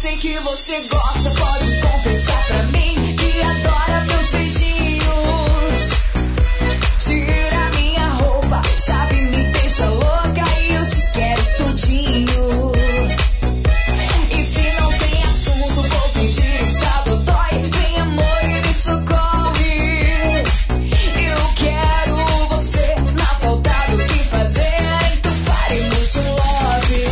sei que você gosta, pode confessar pra mim que adora meus beijinhos. Tira minha roupa, sabe, me deixa louca e eu te quero tudinho. E se não tem assunto, vou fingir estar dodói. Vem amor e me socorre. Eu quero você, na falta do que fazer, então faremos um love.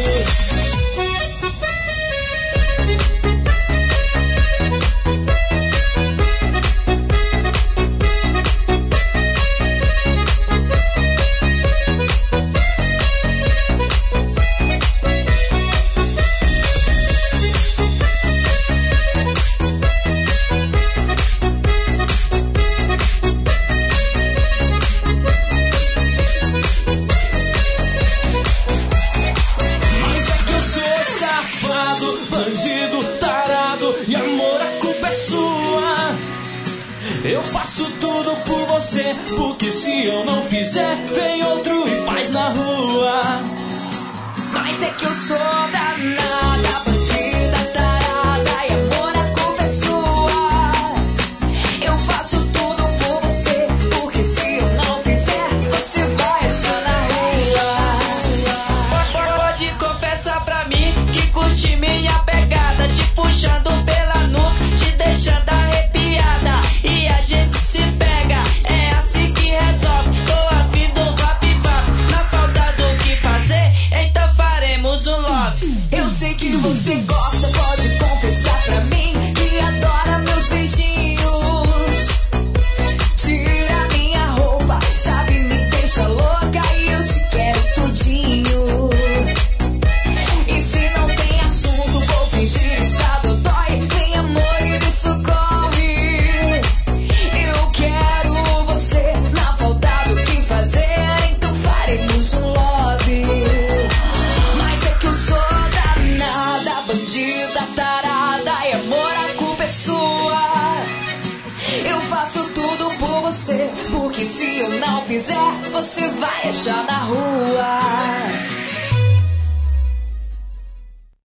Mas é que eu sou safado, bandido, tarado, e amor, a culpa é sua. Eu faço tudo por você, porque se eu não fizer, vem outro e faz na rua. Mas é que eu sou danada, bandida, tarada, e amor, a culpa é sua. Eu faço tudo por você, porque se eu não fizer, você vai achar na rua. Pode confessar pra mim que curte minha pegada, te puxando pela nuca, te deixando arrepiada, e a gente se pega, é assim que resolve. Tô afim do rap-vap, na falta do que fazer, então faremos um love. Eu sei que você gosta, pode confessar pra mim que adora meus beijinhos. Tira minha roupa, sabe, me deixa louca e eu te quero tudinho. E se não tem assunto, vou fingir estar dodói. Vem amor e me socorre. Eu quero você, na falta do que fazer, então faremos um love. Mas é que eu sou danada, bandida, tarada, e amor, a culpa é sua. Eu faço tudo por você, porque se eu não fizer, você vai achar na rua.